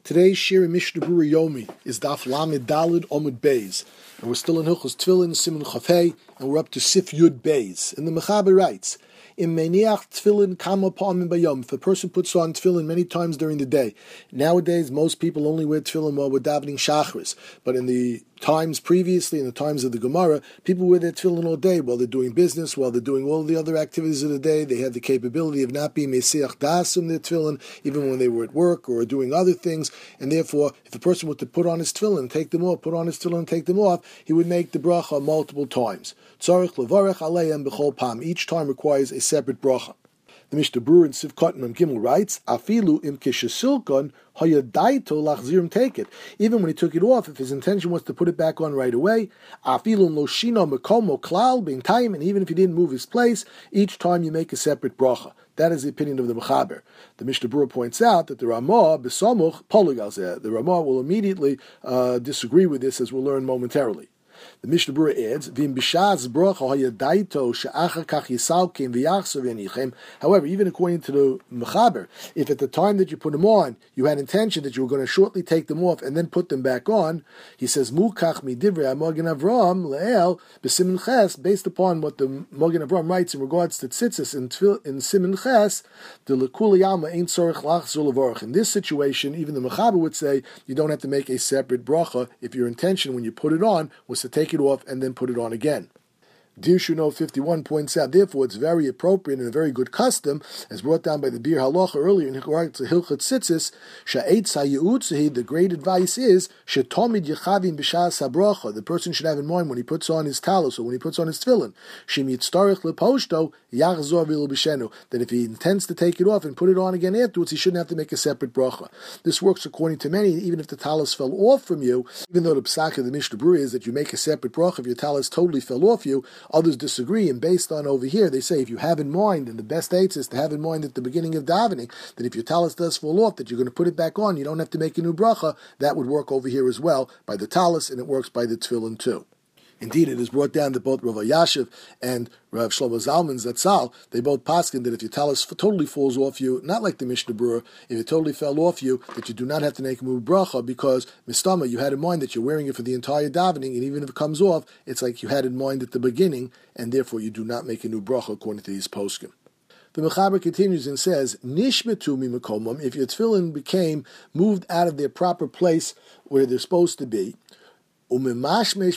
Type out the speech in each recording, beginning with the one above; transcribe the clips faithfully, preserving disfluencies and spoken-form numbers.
Today's Shir in Mishnah Berurah Yomi is Daf Lamed Daled Omud Beis, and we're still in Hilchos Tefillin Siman Chafei, and we're up to Sif Yud Beis. And the Mechaber writes, "In Meniach Tefillin Kama Pa'amim Bayom." If a person puts on Tefillin many times during the day, nowadays most people only wear Tefillin while we're davening Shachris, but in the times previously, in the times of the Gemara, people wear their tefillin all day while they're doing business, while they're doing all the other activities of the day. They had the capability of not being mesiach das in their tefillin, even when they were at work or doing other things. And therefore, if a person were to put on his tefillin and take them off, put on his tefillin and take them off, he would make the bracha multiple times. Tzarich levarech aleihem b'chol pam. Each time requires a separate bracha. The Mishnah Berurah in Sivkot Mem Gimel writes, "Afilu im kishesilkon hayadaito lachzirim take it." Even when he took it off, if his intention was to put it back on right away, afilu loshino mekomo klal being time, and even if he didn't move his place, each time you make a separate bracha. That is the opinion of the Mechaber. The Mishnah Berurah points out that the Ramah besomuch poligalzeh. The Ramah will immediately uh, disagree with this, as we'll learn momentarily. The Mishnah Berurah adds, "V'im b'shaz bracha hayadaito she'achar kach yisalkim v'yachsav yanichem." However, even according to the Mechaber, if at the time that you put them on, you had intention that you were going to shortly take them off and then put them back on, he says, "Mukach midivrei Magen Avraham le'el b'simin ches," based upon what the Magen Avraham writes in regards to tzitzis in, in Simin ches, the lekuli alma ain't tzorich lachzor levarach. In this situation, even the Mechaber would say you don't have to make a separate bracha if your intention when you put it on was to take it off and then put it on again. Dirshuno fifty-one points out, therefore, it's very appropriate and a very good custom, as brought down by the Bir Halacha earlier in Hilchot Tzitzis, Sha'etz HaYe'utzehi, the great advice is, Shetomid Yechavim B'shas HaBracha, the person should have in mind when he puts on his talis or when he puts on his tefillin, Shem Yitztarech Leposhto, Yachzor V'il B'shenu, that if he intends to take it off and put it on again afterwards, he shouldn't have to make a separate bracha. This works according to many, even if the talis fell off from you, even though the psak of the Mishnah Berurah is that you make a separate bracha if your talis totally fell off you. Others disagree, and based on over here, they say if you have in mind, and the best eights is to have in mind at the beginning of davening, that if your talis does fall off, that you're going to put it back on, you don't have to make a new bracha. That would work over here as well by the talis, and it works by the tefillin too. Indeed, it is brought down that both Rav Yashiv and Rav Shlomo Zalman Zatzal, they both paskin that if your talis totally falls off you, not like the Mishnah Berurah, if it totally fell off you, that you do not have to make a new bracha, because mistama, you had in mind that you're wearing it for the entire davening, and even if it comes off, it's like you had in mind at the beginning, and therefore you do not make a new bracha according to these poskim. The Mechaber continues and says, "Nishmetu mimakomam." If your tefillin became moved out of their proper place where they're supposed to be, and you adjust the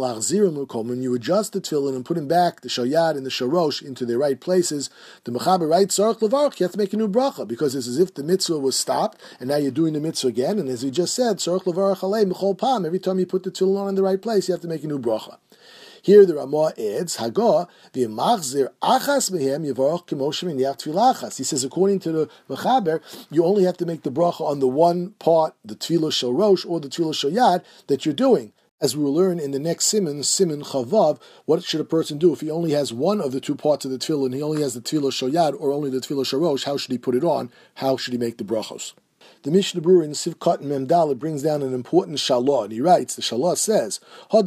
tefillin and put them back, the shayad and the sharosh, into their right places, the Mechaber writes, "Sarach levarach," you have to make a new bracha, because it's as if the mitzvah was stopped, and now you're doing the mitzvah again, and as we just said, "Sarach levarach alei b'chol pam," every time you put the tefillin on in the right place, you have to make a new bracha. Here the Ramah adds, "Hagah v'yamachzir achas mehem yivarach k'moshe miniach tefillah achas." He says, according to the Mechaber, you only have to make the bracha on the one part, the tefillah shel rosh or the tefillah shel yad, that you're doing. As we will learn in the next siman, siman chavav, what should a person do if he only has one of the two parts of the tefillah, he only has the tefillah shel yad or only the tefillah shel rosh? How should he put it on? How should he make the brachos? The Mishnah Berurah in Sivkot Mem Daled brings down an important shalah, and he writes, the shalah says,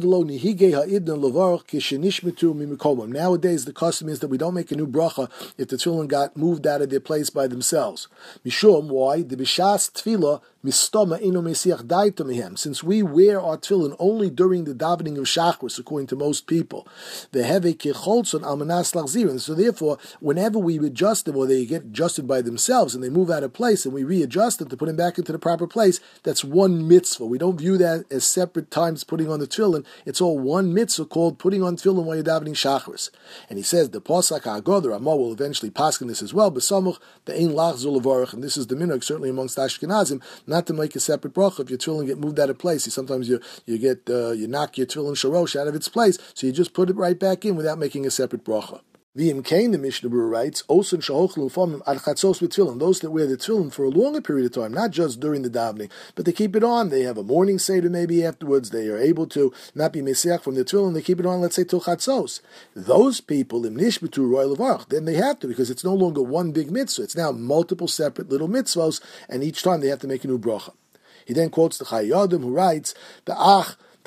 nowadays the custom is that we don't make a new bracha if the tefillin got moved out of their place by themselves. Mishum, why? The b'shas tefillah mistoma ino mesiach daito mehem. Since we wear our tefillin only during the davening of Shachris, according to most people, the heve kecholzon almanas lachzirin. So therefore, whenever we adjust them, or they get adjusted by themselves, and they move out of place, and we readjust them to put them back into the proper place, that's one mitzvah. We don't view that as separate times putting on the tefillin. It's all one mitzvah called putting on tefillin while you're davening Shachris. And he says, the Pasuk HaGor, the Ramah will eventually paskin this as well, B'samuch, the Ein Lachzor Levarach, and this is the minhag, certainly amongst Ashkenazim, not to make a separate bracha if your tefillin get moved out of place. You, sometimes you you get uh, you knock your tefillin sharosh out of its place, so you just put it right back in without making a separate bracha. V'im kain, the Mishnah Berurah writes, Osun shahochlu ufamim ad chatzos b'tefillin. Those that wear the tefillin for a longer period of time, not just during the davening, but they keep it on. They have a morning seder maybe afterwards. They are able to not be meseach from the tefillin. They keep it on, let's say, till chatzos. Those people, im nishbetu roy levarach, then they have to, because it's no longer one big mitzvah. It's now multiple separate little mitzvahs, and each time they have to make a new bracha. He then quotes the Chayyim who writes, the ach,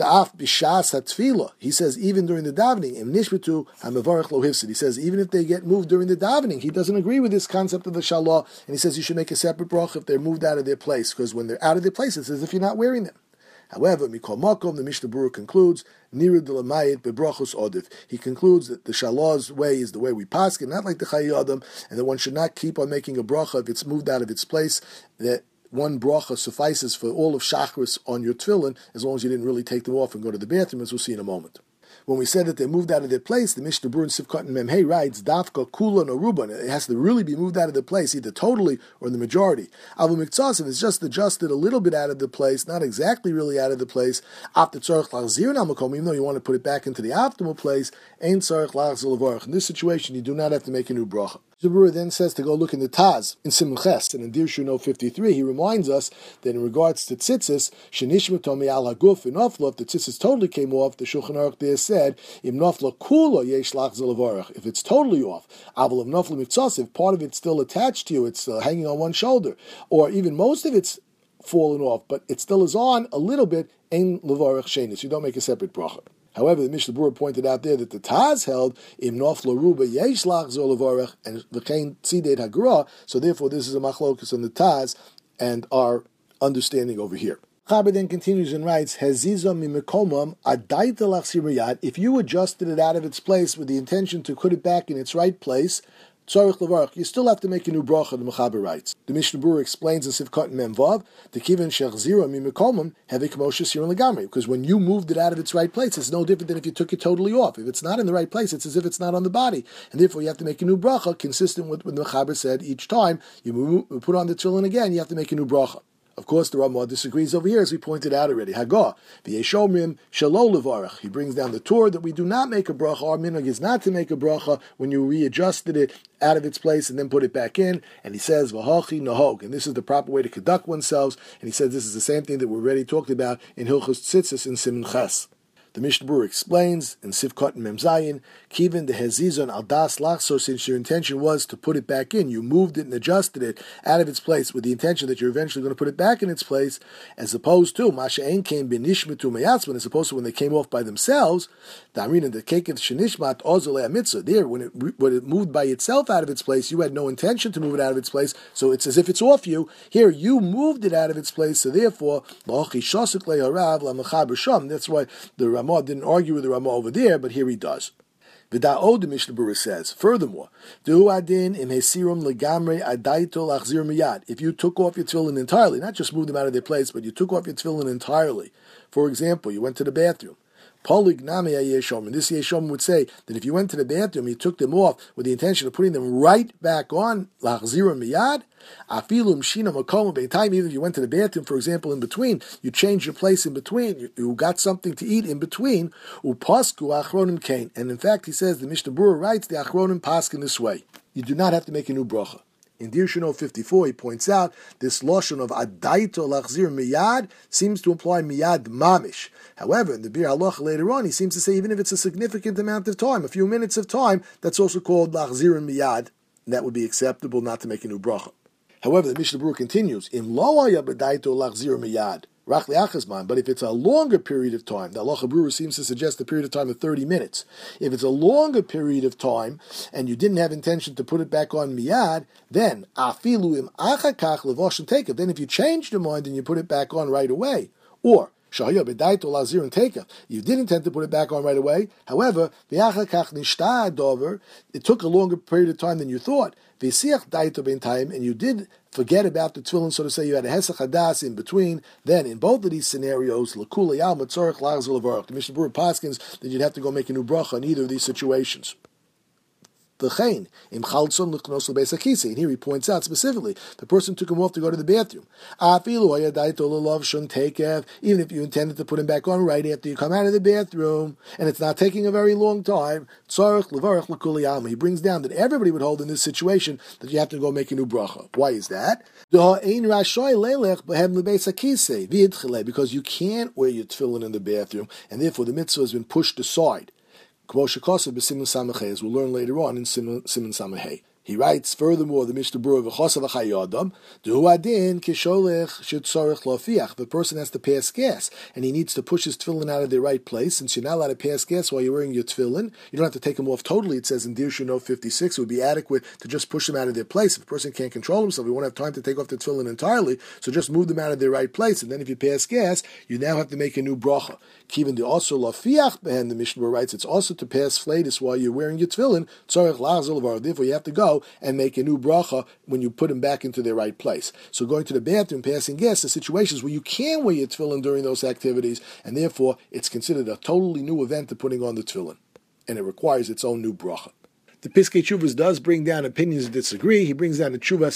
Da'af b'shas hatfila. He says even during the davening, im nishbatu hamavarich lo hifsid. He says even if they get moved during the davening, he doesn't agree with this concept of the shalah, and he says you should make a separate bracha if they're moved out of their place, because when they're out of their place, it's as if you're not wearing them. However, Mikol Makom, the Mishnah Berurah concludes, Nira de Lamayit bebrachos odif. He concludes that the Shalah's way is the way we paskin, not like the Chayei Adam, and that one should not keep on making a bracha if it's moved out of its place, that one bracha suffices for all of Shachris on your tefillin, as long as you didn't really take them off and go to the bathroom, as we'll see in a moment. When we said that they moved out of their place, the Mishnah Berurah in Sivkot and Memhei writes, Dafka, Kulan, or Ruban. It has to really be moved out of the place, either totally or in the majority. Avu Miktzasim is just adjusted a little bit out of the place, not exactly really out of the place. After Tzarech Lachzir Namakom, even though you want to put it back into the optimal place, Ein Tzarech Lachzir Levarach. In this situation, you do not have to make a new bracha. The Berurah then says to go look in the Taz, in Siman Ches, and in Dirshu Note fifty-three, he reminds us that in regards to tzitzis, Shenishmatomi al haguf in Nafla, if the tzitzis totally came off, the Shulchan Aruch there said, Im Nafla kula yesh lachzir levarach. If it's totally off, Aval im Nafla mitzas, if part of it's still attached to you, it's uh, hanging on one shoulder, or even most of it's fallen off, but it still is on a little bit, Ein levarach shenis. You don't make a separate bracha. However, the Mishnah Berurah pointed out there that the Taz held im nafla ruba yesh lachzor levarach and v'chein tzidei hagra. So therefore, this is a machlokus on the Taz and our understanding over here. Chaber then continues and writes, Heziza mimekomam adaita lachzir miyad. If you adjusted it out of its place with the intention to put it back in its right place, tzarich levarach, you still have to make a new bracha. The Mechaber writes. The Mishnah Berurah explains in Sivkot and Memvav, the kiven shechzira mimekomam hevik moshe siron legamri, because when you moved it out of its right place, it's no different than if you took it totally off. If it's not in the right place, it's as if it's not on the body, and therefore you have to make a new bracha, consistent with what the Mechaber said. Each time you move, put on the tefillin again, you have to make a new bracha. Of course, the Ramah disagrees over here, as we pointed out already. Hagah, v'yeshomrim shelo levarach. He brings down the Torah that we do not make a bracha. Our minhag is not to make a bracha when you readjusted it out of its place and then put it back in. And he says, v'hachi nahog. And this is the proper way to conduct oneself. And he says this is the same thing that we already talked about in Hilchos Tzitzis in Siman Ches. The Mishnah Berurah explains in Sivkot and Mem Zayin, Kivin the Hezizon al das lachso, since your intention was to put it back in, you moved it and adjusted it out of its place with the intention that you're eventually going to put it back in its place, as opposed to Masha Ein came binishmatu meyatzman, as opposed to when they came off by themselves. Darin and the kekef shenishmat ozolei mitzvah. There, when it when it moved by itself out of its place, you had no intention to move it out of its place, so it's as if it's off you. Here, you moved it out of its place, so therefore, that's why the Ramah didn't argue with the Ramah over there, but here he does. V'da'od, the Mishnah Berurah says, furthermore, if you took off your tefillin entirely, not just moved them out of their place, but you took off your tefillin entirely. For example, you went to the bathroom. Polygnami Yeshom. This Yeshom would say that if you went to the bathroom, you took them off with the intention of putting them right back on, lachzira miyad, afilum shina makom be'tayim. Even if you went to the bathroom, for example, in between, you changed your place in between, you, you got something to eat in between, upasku achronim kain. And in fact, he says, the Mishnah Berurah writes, the achronim pask in this way. You do not have to make a new bracha. In Dirshu Note fifty-four, he points out this loshon of adaito lachzir miyad seems to imply miyad mamish. However, in the Bir Halacha later on, he seems to say even if it's a significant amount of time, a few minutes of time, that's also called lachzir miyad, and that would be acceptable not to make a new bracha. However, the Mishnah Berurah continues, im lo haya b'daito lachzir miyad. But if it's a longer period of time, the Halacha Berurah seems to suggest a period of time of thirty minutes. If it's a longer period of time, and you didn't have intention to put it back on miyad, then afilu im achakach levoshin tekef. Then if you change your mind and you put it back on right away, or shahaya b'daito lazir and tekef, you did intend to put it back on right away. However, v'achakach nishtah dover, it took a longer period of time than you thought. V'siach daito ben time, and you did forget about the tefillin, so to say, you had a hesach hadas in between. Then, in both of these scenarios, l'kula yal matzorich lachzir levarach. The Mishnah Berurah paskins that you'd have to go make a new bracha in either of these situations. And here he points out specifically, the person took him off to go to the bathroom. Even if you intended to put him back on right after you come out of the bathroom, and it's not taking a very long time, he brings down that everybody would hold in this situation that you have to go make a new bracha. Why is that? Because you can't wear your tefillin in the bathroom, and therefore the mitzvah has been pushed aside. As we'll learn later on in Siman Samachei. He writes furthermore, the Mishnah Berurah v'chosav achayadam du adin kisholech shetzorich lofiach. The person has to pass gas, and he needs to push his tefillin out of the right place. Since you're not allowed to pass gas while you're wearing your tefillin, you don't have to take them off totally. It says in Dirshu Note fifty-six, it would be adequate to just push them out of their place. If a person can't control himself, he won't have time to take off the tefillin entirely. So just move them out of their right place, and then if you pass gas, you now have to make a new bracha. Kivin de also lofiach behen. The Mishnah writes it's also to pass flatus while you're wearing your tefillin. Tzorich lachzol levar. Therefore, you have to go and make a new bracha when you put them back into their right place. So going to the bathroom, passing gas, are situations where you can wear your tefillin during those activities, and therefore it's considered a totally new event to putting on the tefillin, and it requires its own new bracha. The Piskei Teshuvos does bring down opinions that disagree. He brings down the Teshuvas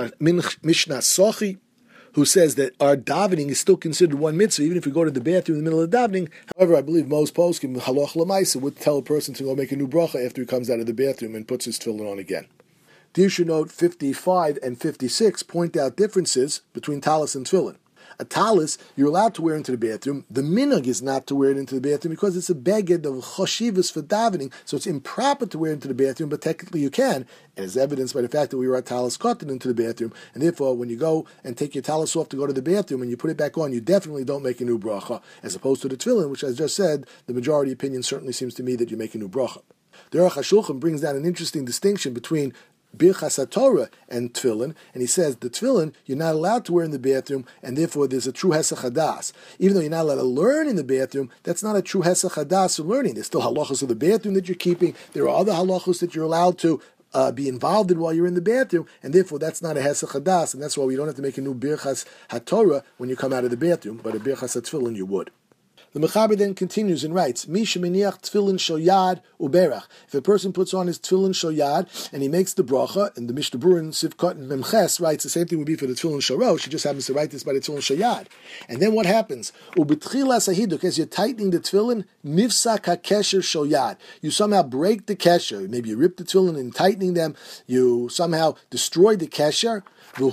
Mishnah Sochi, who says that our davening is still considered one mitzvah, even if we go to the bathroom in the middle of davening. However, I believe most poskim, halach l'maisa, would tell a person to go make a new bracha after he comes out of the bathroom and puts his tefillin on again. Dirshu Note fifty-five and fifty-six point out differences between talis and tefillin. A talis, you're allowed to wear into the bathroom. The minhag is not to wear it into the bathroom because it's a beged of choshivas for davening, so it's improper to wear it into the bathroom, but technically you can, and as evidenced by the fact that we were at talis cotton into the bathroom, and therefore when you go and take your talis off to go to the bathroom and you put it back on, you definitely don't make a new bracha, as opposed to the tefillin, which, as I just said, the majority opinion certainly seems to me that you make a new bracha. The Aruch HaShulchan brings down an interesting distinction between Birchas HaTorah and tefillin, and he says the tefillin you're not allowed to wear in the bathroom, and therefore there's a true hesach hadas. Even though you're not allowed to learn in the bathroom, that's not a true hesach hadas of learning. There's still halachos of the bathroom that you're keeping. There are other halachos that you're allowed to uh, be involved in while you're in the bathroom, and therefore that's not a hesach hadas, and that's why we don't have to make a new Birchas HaTorah when you come out of the bathroom, but a Birchas HaTefillin you would. The Mechaber then continues and writes, Mi sheminiach tefillin shel yad uberach. If a person puts on his tefillin shel yad and he makes the bracha, and the Mishnah Berurah in Sivkot and Memches writes the same thing would be for the tefillin shel rosh. She just happens to write this by the tefillin shel yad. And then what happens? Ubetchilas hahiduk, as you're tightening the tefillin, nifsak hakesher shel yad. You somehow break the kesher. Maybe you rip the tefillin and tightening them. You somehow destroy the kesher. And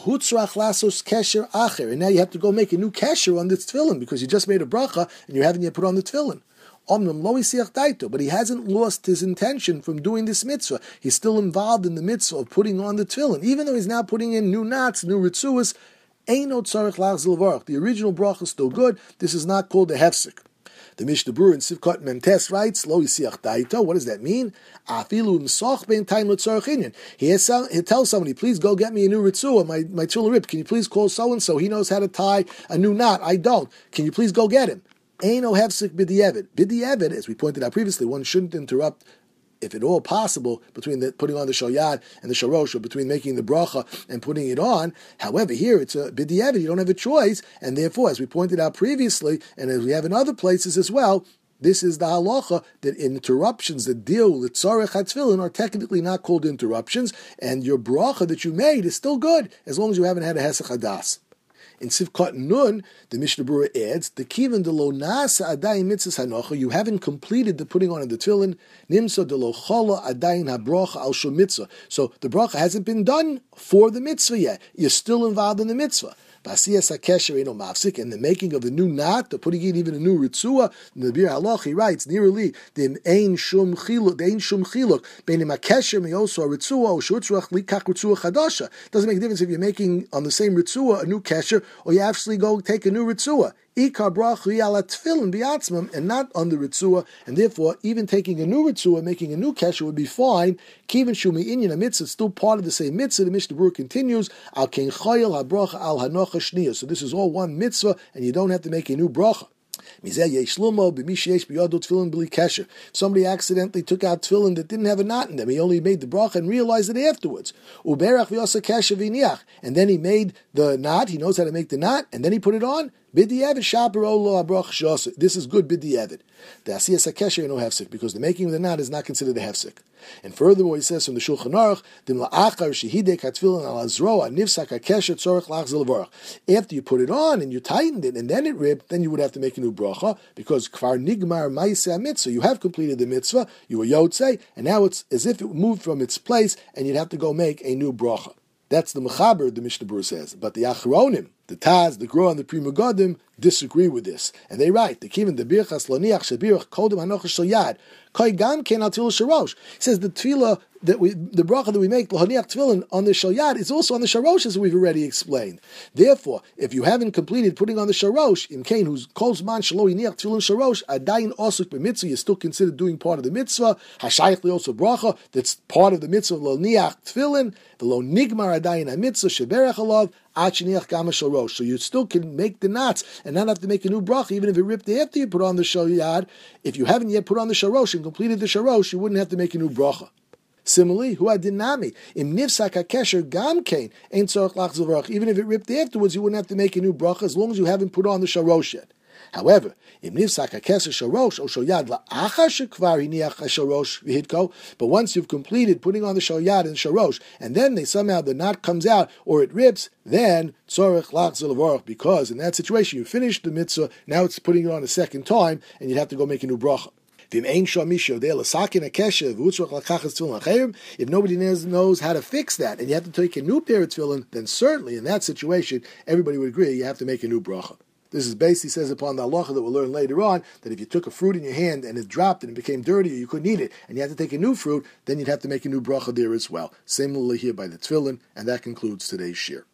now you have to go make a new kesher on this tefillin because you just made a bracha and you haven't yet put on the tefillin. But he hasn't lost his intention from doing this mitzvah. He's still involved in the mitzvah of putting on the tefillin, even though he's now putting in new knots, new ritzuas. The original bracha is still good. This is not called a hefsek. The Mishnah Berurah in Sivkot Memtes writes, Lo yisiach daito. What does that mean? Afilu msoch ben time l'tzorach inyan. He he tells somebody, please go get me a new ritzua, my my tefillin rip. Can you please call so and so? He knows how to tie a new knot. I don't. Can you please go get him? Eino hefsek b'di'evid. B'di'evid, as we pointed out previously, one shouldn't interrupt, if at all possible, between the putting on the shoyad and the sharosh, or between making the bracha and putting it on. However, here it's a b'di'evid, you don't have a choice, and therefore, as we pointed out previously, and as we have in other places as well, this is the halacha that interruptions that deal with tzarech hatfilin are technically not called interruptions, and your bracha that you made is still good, as long as you haven't had a hesach hadas. In Sivkot Nun, the Mishnah Berurah adds, the kivan de lo nasa adayin mitzvahs hanocha, you haven't completed the putting on of the tefillin, nimsa de lo chola adayin habracha al shum mitzvah. So the bracha hasn't been done for the mitzvah yet. You're still involved in the mitzvah. Basiyas hakesher eno mafsik, and the making of the new knot, the putting in even a new ritzua. In the Bir Halach, he writes, nearly the ein shum chiluk, the ein shum chiluk, beinim hakesher meyoso ritzua or shutzrach likach ritzua chadasha. Doesn't make a difference if you're making on the same ritzua a new kesher, or you actually go take a new ritzua. Ikar bracha ala tefillin biatzmam, and not on the ritzua, and therefore even taking a new ritzua, making a new kesher would be fine. Kivin shumi inyan a mitzvah, still part of the same mitzvah. The Mishnah Berurah continues, al ken chayil habracha al hanocha shniya. So this is all one mitzvah, and you don't have to make a new bracha. Somebody accidentally took out tefillin that didn't have a knot in them. He only made the bracha and realized it afterwards. And then he made the knot. He knows how to make the knot, and then he put it on. This is good b'di'evid. The asiyas hakesher no hefsek, because the making of the knot is not considered a hefsek. And furthermore, he says from the Shulchan Aruch, dim la'achar shehidek hatfilin al azroa nifsak hakesher tzorich lachzil v'arach. After you put it on and you tightened it and then it ripped, then you would have to make a new bracha, because kfar nigmar ma'aseh mitzvah. You have completed the mitzvah, you were yotzei, and now it's as if it moved from its place, and you'd have to go make a new bracha. That's the Mechaber, the Mishnah Berurah says. But the Achronim, The Taz, the Gra, and the Pri Megadim disagree with this, and they write the Kivin the Birchas Laniach Shabirach Kodem Hanoch Shel Yad Koi Gam Ken Al Tefillah Sharosh. He says the tefillah that we, the bracha that we make Lahaniach Tefillin on the Shel Yad is also on the Sharosh, as we've already explained. Therefore, if you haven't completed putting on the Sharosh, in Kain who's Kol Zman Shelo Yiniach Tefillin Sharosh Adayin Osuk b'Mitzvah, you're still considered doing part of the mitzvah. Hashayich Liosah Bracha, that's part of the mitzvah of Lahaniach Tefillin. The Lo Nigmar Adayin HaMitzvah Sheberach Alav. So you still can make the knots and not have to make a new bracha, even if it ripped after you put on the Shel Yad. If you haven't yet put on the Sharosh and completed the Sharosh, you wouldn't have to make a new bracha. Similarly, hu adinami im nifsak hakesher gam kain ein tzorach lachzor v'rach. Even if it ripped afterwards, you wouldn't have to make a new bracha as long as you haven't put on the Sharosh yet. However, im nifsak hakesher sharosh or shel yad la'achar shekvar hiniach sharosh v'hitko. But once you've completed putting on the shel yad and sharosh, and then they somehow the knot comes out or it rips, then tzorach lachzor v'rach, because in that situation you finished the mitzvah. Now it's putting it on a second time, and you'd have to go make a new bracha. If nobody knows how to fix that, and you have to take a new pair of tefillin, then certainly in that situation, everybody would agree you have to make a new bracha. This is based, he says, upon the halacha that we'll learn later on, that if you took a fruit in your hand and it dropped and it became dirty or you couldn't eat it, and you had to take a new fruit, then you'd have to make a new bracha there as well. Similarly here by the tefillin, and that concludes today's shir.